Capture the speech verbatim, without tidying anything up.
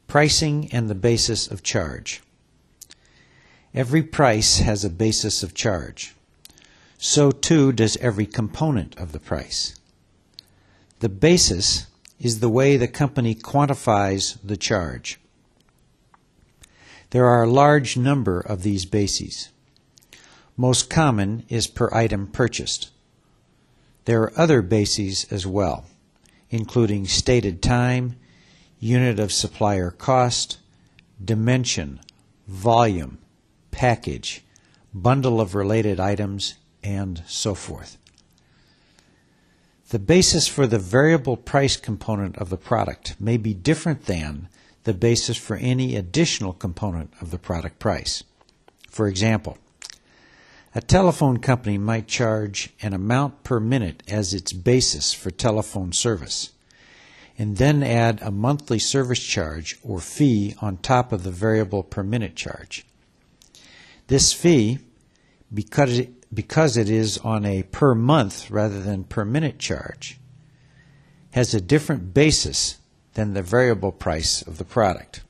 Pricing and the basis of charge. Every price has a basis of charge. So too does every component of the price. The basis is the way the company quantifies the charge. There are a large number of these bases. Most common is per item purchased. There are other bases as well, including stated time, unit of supplier cost, dimension, volume, package, bundle of related items, and so forth. The basis for the variable price component of the product may be different than the basis for any additional component of the product price. For example, a telephone company might charge an amount per minute as its basis for telephone service, and then add a monthly service charge or fee on top of the variable per minute charge. This fee, because it, because it is on a per month rather than per minute charge, has a different basis than the variable price of the product.